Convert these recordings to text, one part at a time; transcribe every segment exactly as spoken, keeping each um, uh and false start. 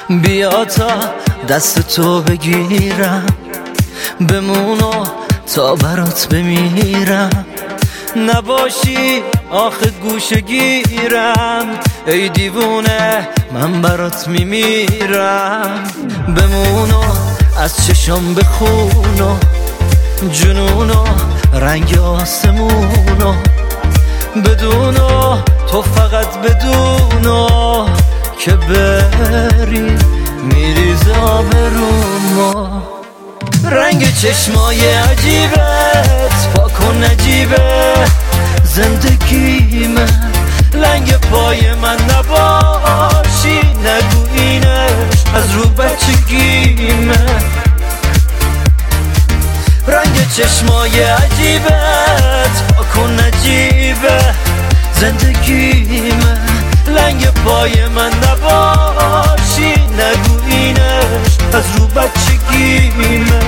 بیا تا دست تو بگیرم، بمونو تا برات بمیرم. نباشی آخه گوشه گیرم، ای دیوونه من برات میمیرم. بمونو از چشم بخونو، جنونو رنگ آسمونو. بدونو تو فقط بدونو که بری میریزه آبرومو. رنگ چشمای عجیبت پاکن نجیبه زندگیمه. لنگ پای من نباشی نگو اینش از رو بچگیمه. رنگ چشمای عجیبت پاکن نجیبه زندگیمه. لنگ پای من نباشی نگو اینش از رو بچگیمه.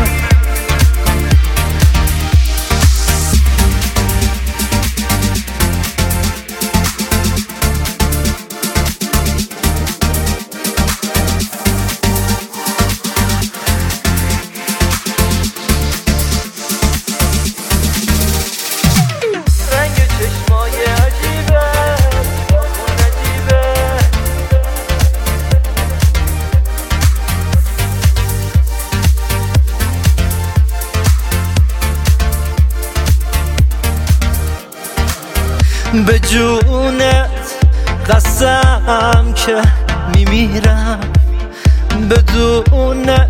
به جونت قسم که میمیرم، بدونت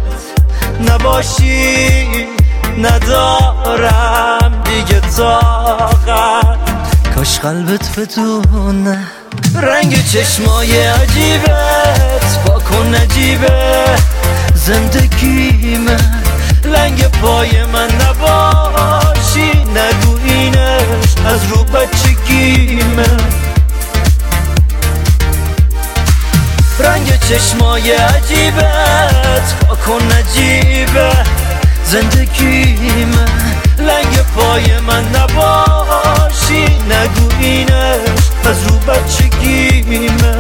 نباشی ندارم دیگه طاقت. کاش قلبت بدونه رنگ چشمای عجیبت پاکن نجیبه زندگیمه. لنگ پای من نباشی نگو اینش از رو بچگیمه. رنگ چشمای عجیبت پاکن نجیبه زندگیمه. لنگ پای من نباشی نگو اینش از رو بچگیمه.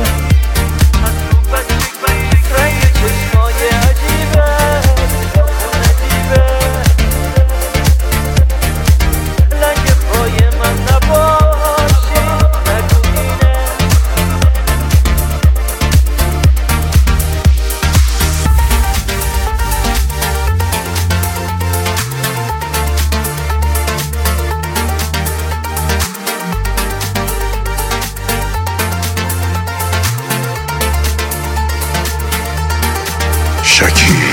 شکی